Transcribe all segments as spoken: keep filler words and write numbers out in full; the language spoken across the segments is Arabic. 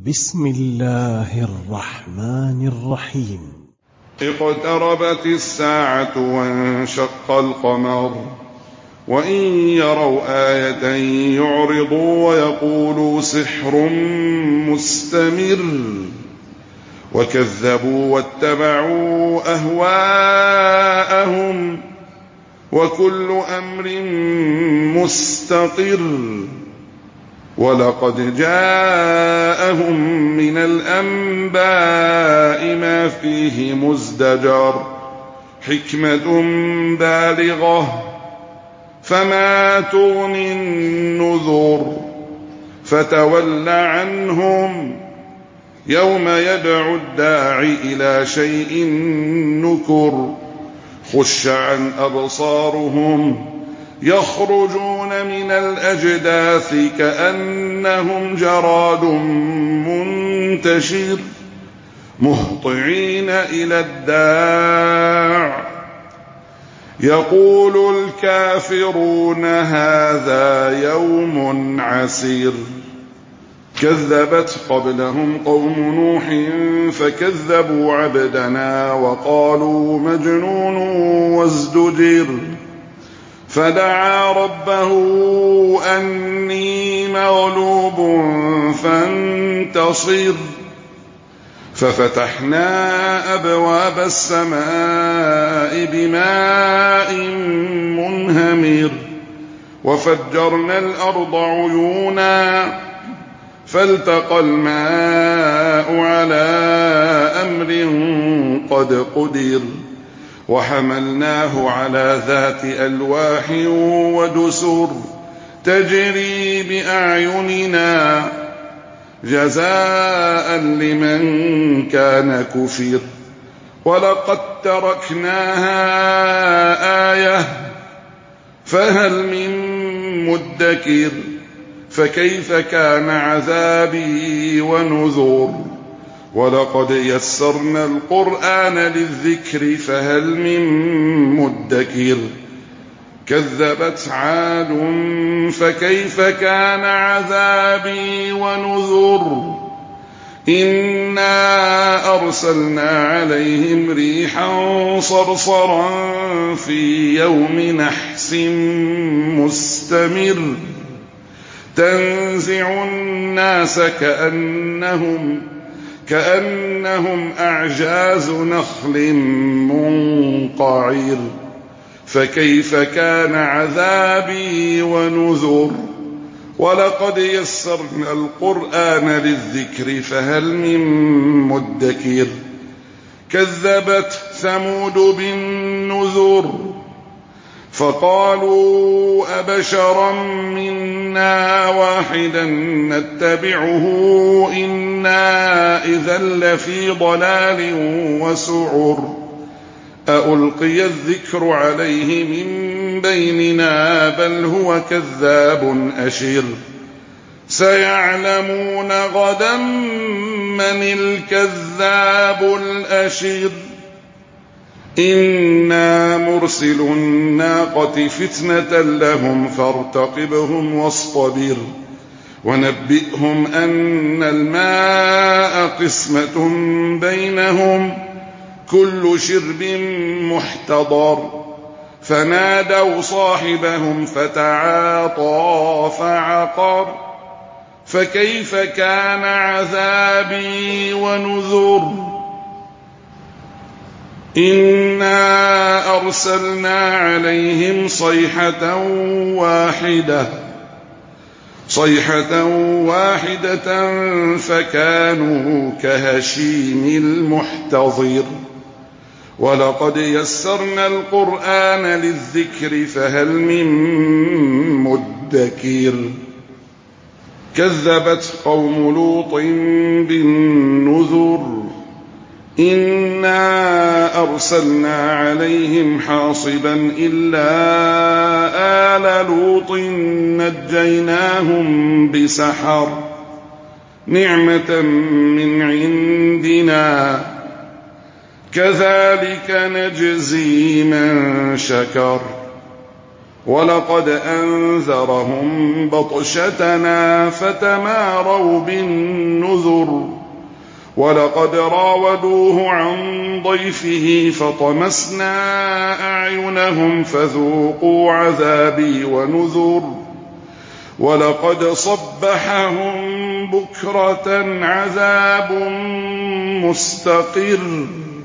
بسم الله الرحمن الرحيم. اقتربت الساعة وانشق القمر وإن يروا آية يعرضوا ويقولوا سحر مستمر وكذبوا واتبعوا أهواءهم وكل أمر مستقر ولقد جاءهم من الأنباء ما فيه مزدجر حكمة بالغة فما تغني النذر فتول عنهم يوم يدعو الداع إلى شيء نكر خش عن أبصارهم يخرجون من الأجداث كأنهم جراد منتشر مهطعين إلى الداع يقول الكافرون هذا يوم عسير كذبت قبلهم قوم نوح فكذبوا عبدنا وقالوا مجنون وازدجر فدعا ربه أني مغلوب فانتصر ففتحنا أبواب السماء بماء منهمر وفجرنا الأرض عيونا فالتقى الماء على أمر قد قدر وحملناه على ذات ألواح ودسر تجري بأعيننا جزاء لمن كان كفر ولقد تركناها آية فهل من مدكر فكيف كان عذابي ونذر ولقد يسرنا القرآن للذكر فهل من مدكر كذبت عاد فكيف كان عذابي ونذر إنا أرسلنا عليهم ريحا صرصرا في يوم نحس مستمر تنزع الناس كأنهم كأنهم أعجاز نخل منقعر فكيف كان عذابي ونذر ولقد يسرنا القرآن للذكر فهل من مدكر كذبت ثمود بالنذر فقالوا أبشرا منا واحدا نتبعه إنا إذا لفي ضلال وسعر أألقي الذكر عليه من بيننا بل هو كذاب أشر سيعلمون غدا من الكذاب الأشر إنا مرسل الناقة فتنة لهم فارتقبهم واصطبر ونبئهم أن الماء قسمة بينهم كل شرب محتضر فنادوا صاحبهم فتعاطى فعقر فكيف كان عذابي ونذر إنا أرسلنا عليهم صيحة واحدة صيحة واحدة فكانوا كهشيم المحتضر ولقد يسرنا القرآن للذكر فهل من مدكر كذبت قوم لوط بالنذر إنا أرسلنا عليهم حاصبا إلا آل لوط نجيناهم بسحر نعمة من عندنا كذلك نجزي من شكر ولقد أنذرهم بطشتنا فتماروا بالنذر ولقد راودوه عن ضيفه فطمسنا أعينهم فذوقوا عذابي ونذر ولقد صبحهم بكرة عذاب مستقر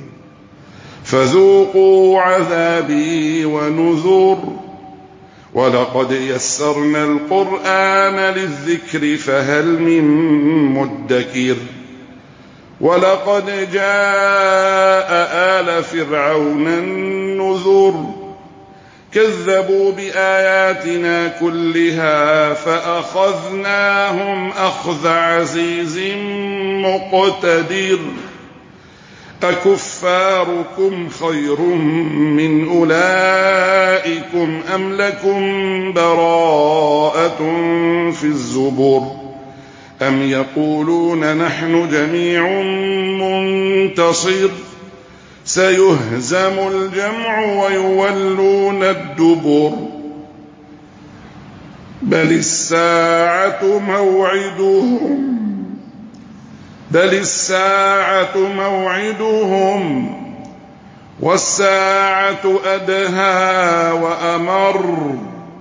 فذوقوا عذابي ونذر ولقد يسرنا القرآن للذكر فهل من مدكر ولقد جاء آل فرعون النذر كذبوا بآياتنا كلها فأخذناهم أخذ عزيز مقتدر أكفاركم خير من أولئكم أم لكم براءة في الزبر أم يقولون نحن جميع منتصر سيهزم الجمع ويولون الدبر بل الساعة موعدهم بل الساعة موعدهم والساعة أدهى وأمر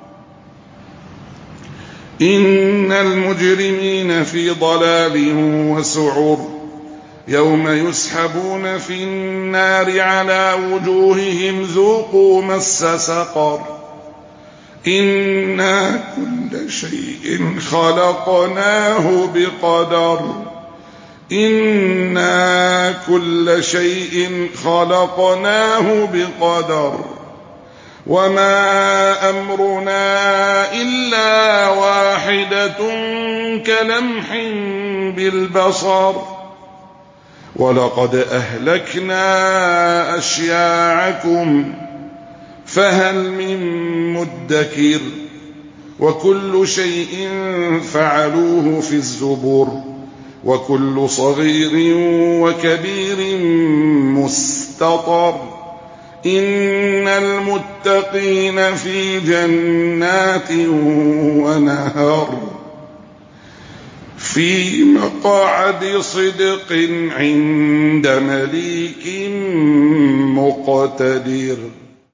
إن المجرمين في ضلال وسعر يوم يسحبون في النار على وجوههم ذوقوا مس سقر إنا كل شيء خلقناه بقدر إنا كل شيء خلقناه بقدر وما أمرنا إلا واحدة كلمح بالبصر ولقد أهلكنا أشياعكم فهل من مدكر وكل شيء فعلوه في الزبر وكل صغير وكبير مستطر إن المتقين في جنات ونهر في مقعد صدق عند مليك مقتدر.